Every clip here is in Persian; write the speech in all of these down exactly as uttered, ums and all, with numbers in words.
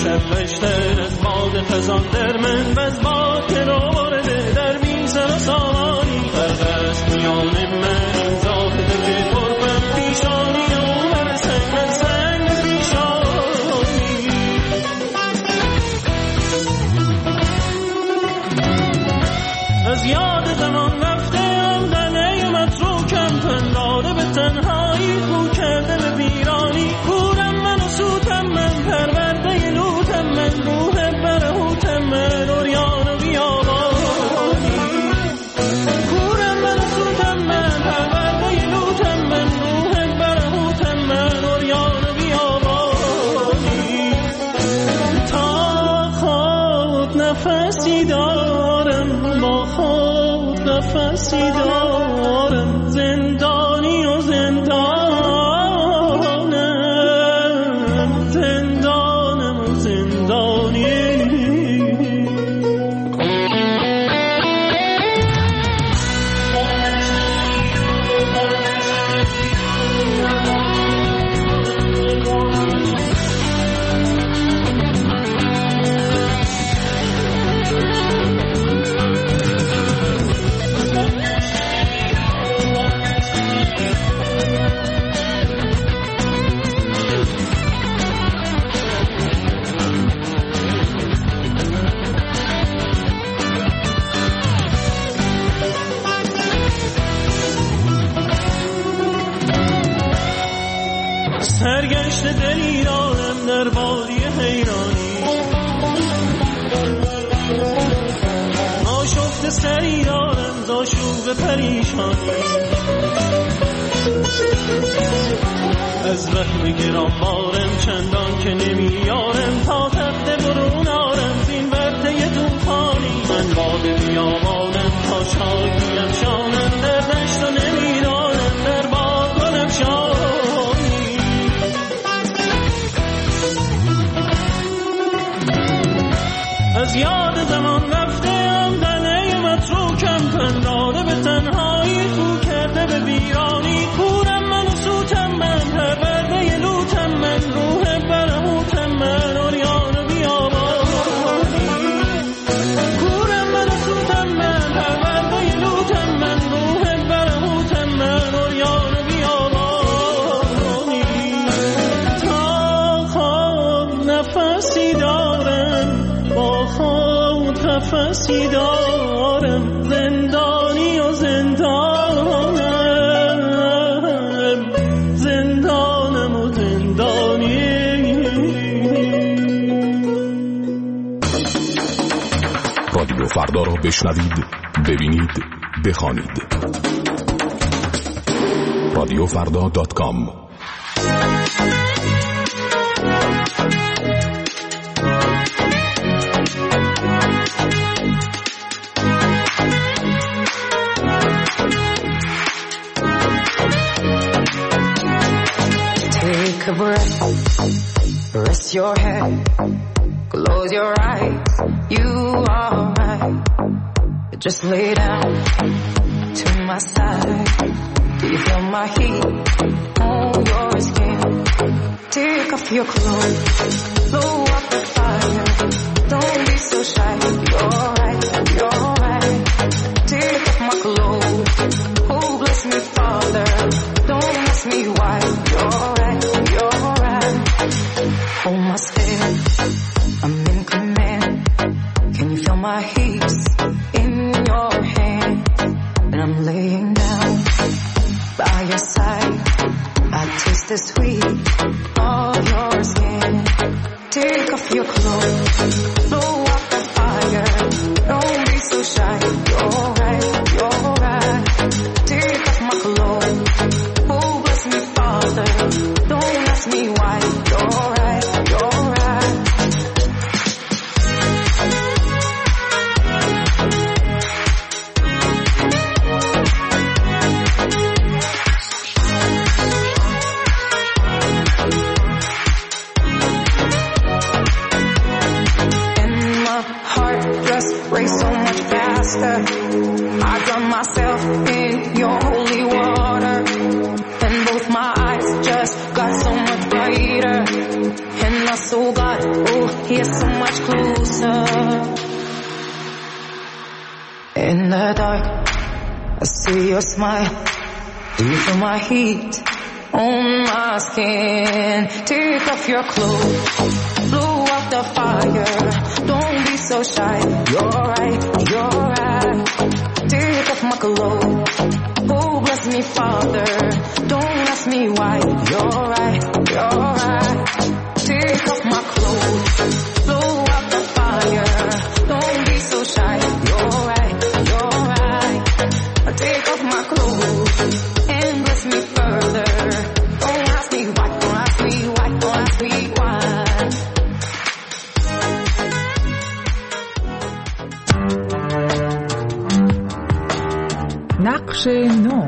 شب بشتر از باد خزان در من و از باد که نورده در میزن و سامانی فرق است میان من این زاهده که قربم پیشانی و من سنگ من سنگ پیشانی از یاد زمان رفته ام دنه متروکم پنداره به تنهایی خو کرده به ویرانی کورم من و سوتم من پرورده لوتم من روح برهوتم من اوریان و بیابانی کورم من و سوتم من پرورده لوتم من روح برهوتم من اوریان و بیابانی تا خود نفسی دارم با خود نفسی دارم زندانی و زندانم زندانم و زندانی سرگشت دلی دارم در بادی حیرانی آشفت سری دارم زاشوب پریشانی از وهم گرانبارم چندان که نمیارم تا تخت برون آرم زین ورطه توفانی من باد بیابانم تا شاگیم شانم در دشت و نمیدانم در باد کنم شانی از یاد زمان رفته ام دنه متروکم پنداره به تنهایی خو کرده به ویرانی کورم من و سوتم من پرورده لوتم من روح برهوتم من اوریان و بیابانی کورم من و سوتم من پرورده لوتم من روح برهوتم من اوریان و بیابانی تا خود نفسی دارم با خود نفسی دارم زندانی و زندانم زندانم و زندانی رادیو فردا را بشنوید ببینید بخوانید رادیو فردا دات کام Take a breath, rest your head, close your eyes, you are right. Just lay down to my side. Do you feel my heat on your skin? Take off your clothes, blow up the fire. Don't be so shy, you're right, you're right. Take off my clothes, oh bless me Father. Don't ask me why, you're right, you're right. Hold my step, I'm in command. Can you feel my hips in your hand? And I'm laying down by your side. I taste the sweet of your skin. Take off your clothes, blow up the fire. Don't be so shy, you're right, you're right. Take off my clothes, oh bless me Father. Don't ask me why, you're right, you're right. And my heart just race so much faster. I drown myself in your holy water, and both my eyes just got so much brighter. And I oh God, oh, you're so much closer. In the dark, I see your smile. Do you feel my heat on my skin? Take off your clothes, blow out the fire. Don't be so shy. You're right, you're right. Take off my clothes. Oh, bless me, Father. Don't ask me why. You're right, you're right. Take off my clothes, blow out the fire. Don't be so shy. You're right, you're right. Take off my clothes and bless me further. Don't ask me why, don't ask me why, don't ask me why. نقش نو.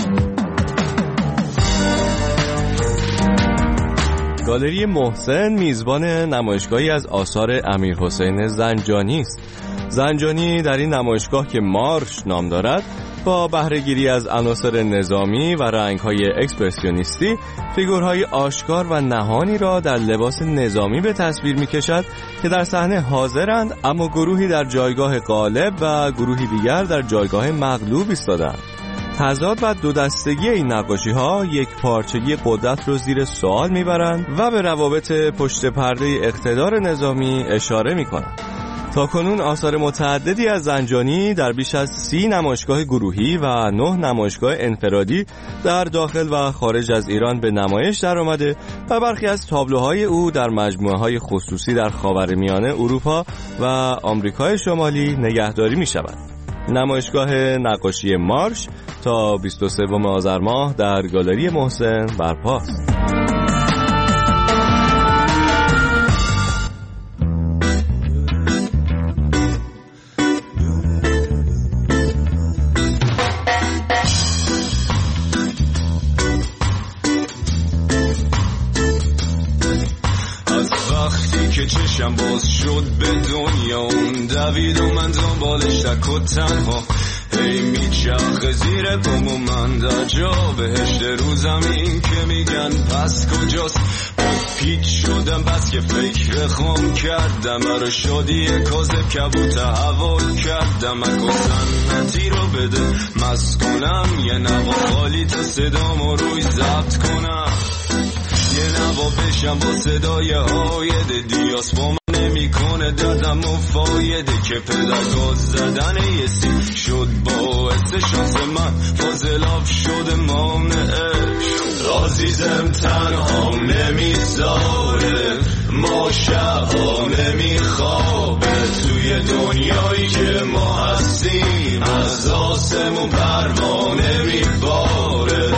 گالری محسن میزبان نمایشگاهی از آثار امیرحسین زنجانی است. زنجانی در این نمایشگاه که مارش نام دارد با بهره‌گیری از عناصر نظامی و رنگ‌های اکسپرسیونیستی فیگورهای آشکار و نهانی را در لباس نظامی به تصویر می‌کشد که در صحنه حاضرند، اما گروهی در جایگاه غالب و گروهی دیگر در جایگاه مغلوب ایستادند. تضاد و دو دستگی این نقاشی‌ها یک پارچگی قدرت را زیر سوال می‌برند و به روابط پشت پرده اقتدار نظامی اشاره می‌کنند. تاکنون آثار متعددی از زنجانی در بیش از سی نمایشگاه گروهی و نه نمایشگاه انفرادی در داخل و خارج از ایران به نمایش در آمده و برخی از تابلوهای او در مجموعه‌های خصوصی در خاورمیانه، اروپا و آمریکای شمالی نگهداری می‌شود. نمایشگاه نقاشی مارش تا بیست و سوم آذر ماه در گالری محسن برپاست. چشم باز شد به دنیا اون دوید و من دنبالش تک و تنها هی میچرخه زیر پام و من در جا بهشت رو زمین که میگن پس کجاست. پیچ شدم بس که فکر خام کردم رو شادی کاذب کبوت حوال کردم اکو سنتی رو بده مست کنم یه نوا خالی تا صدام رو روی ضبط کنم یه نوا بشم با صدای هاید دیاس با من نمی کنه دردم و فایده که پدر گاز زدن یه سیم شد باعث شانس من فاضلاب شده مانعش عزیزم تنها نمیذاره ما شبها نمیخوابه توی دنیایی که ما هستیم از آسمون پروانه میباره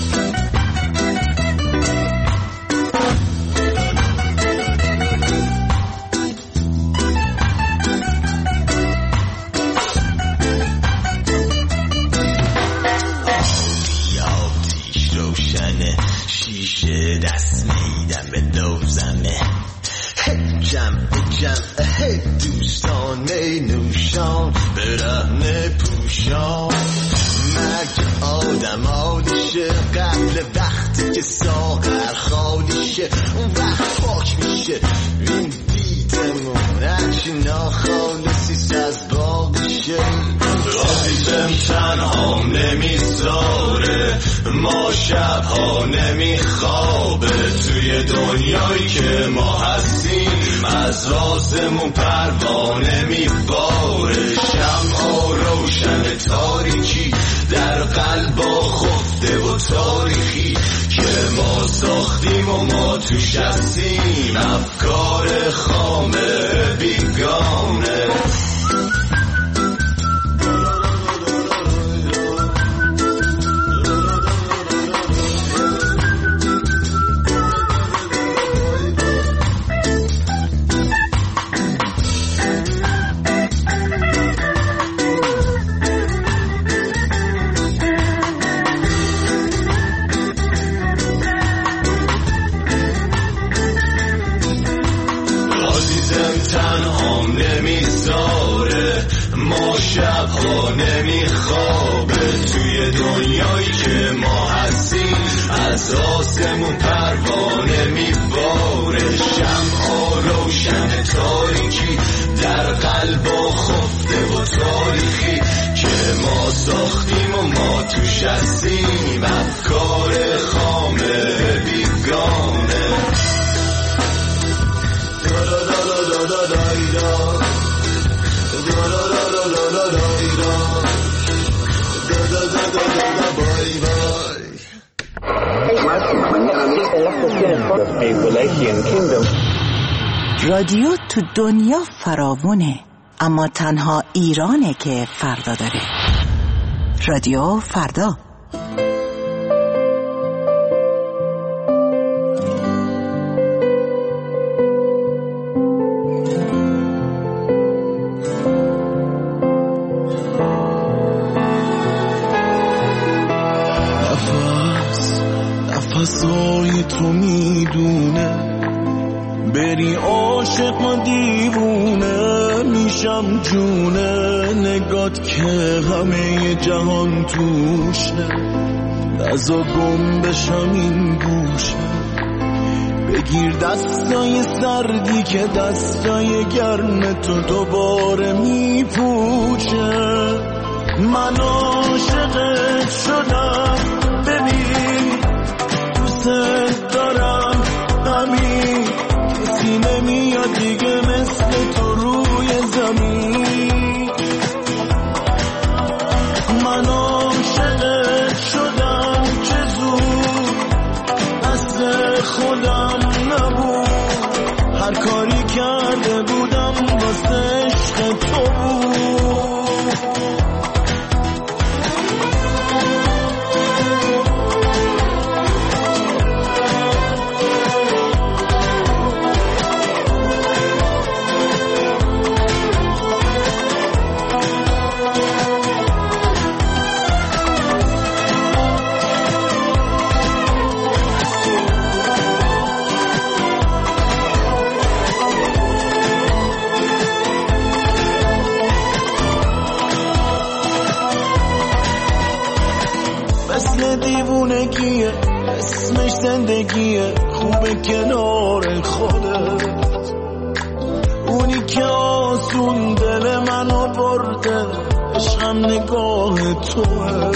دست میدم به دوزمه جمع جمع دوستانه نوشان برهنه پوشان مرگ آدم آدشه قبل وقتی که ساغر خالیشه اون وقت پاک میشه این بیتمون هرچی ناخالصی از باقیشه عزیزم تنها نمیذاره ما شبها نمیخوابه توی دنیایی که ما هستیم از آسمون پروانه میباره شمعا روشن تاریکی در قلبا خفته و تاریخی که ما ساختیم و ما توش هستیم افکار خامه بیگانه ما شبها نمیخوابه توی دنیایی که ما هستیم، از آسمون پروانه میباره، شمعا روشن تاریکی در قلبا خفته و تاریخی که ما ساختیم و ما توش هستیم، افکار خامه بیگانه. رادیو تو دنیا فراوونه، اما تنها ایرانه که فردا داره. رادیو فردا. نفس نفسای تو میدونه، بری عاشق و دیوونه میشم جونه، نگات که همه جهان توشه، نزا گم بشم این گوشه، بگیر دستای سردی که دستای گرم تو دوباره میپوشه. من عاشقت شدم، ببین دوست دارم، همین کسی نمیاد دیگه مثل تو روی زمین. من عاشقت شدم که زود دست خودم نبود، هر کاری کرده بودم واسه عشق تو بود. دیوونگیه اسمش زندگیه، خوبه کنار خودت، اونی که آسون دل منو برده، عشقم نگاه توه.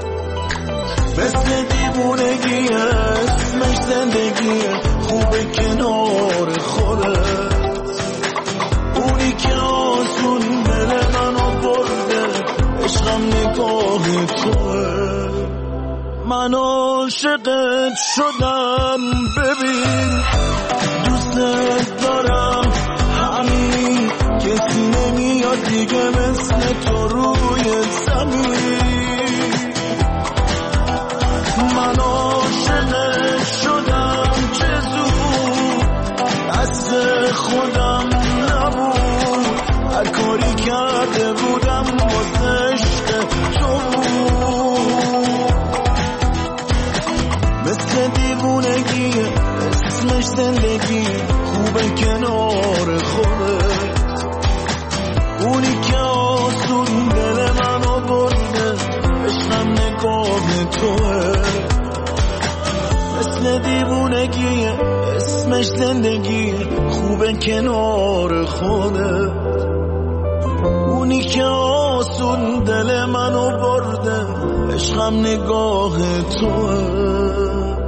مثل دیوونگیه اسمش زندگیه، خوبه کنار خودت، اونی که آسون دل منو برده، عشقم نگاه توه. من عاشقت شدم، ببین دوست دارم، همین کسی نمیاد دیگه مثل تو روی زمین. من عاشقت شدم که زود دست خودم نبود، هر کاری کرده بودم واسه عشق تو بود. مثل دیوونگیه اسمش زندگیه، خوبه کنار خودت، اونی که آسون دل منو برده، عشقم نگاه توه. مثل دیوونگیه اسمش زندگیه، خوبه کنار خودت، اونی که آسون دل منو برده، عشقم نگاه توه.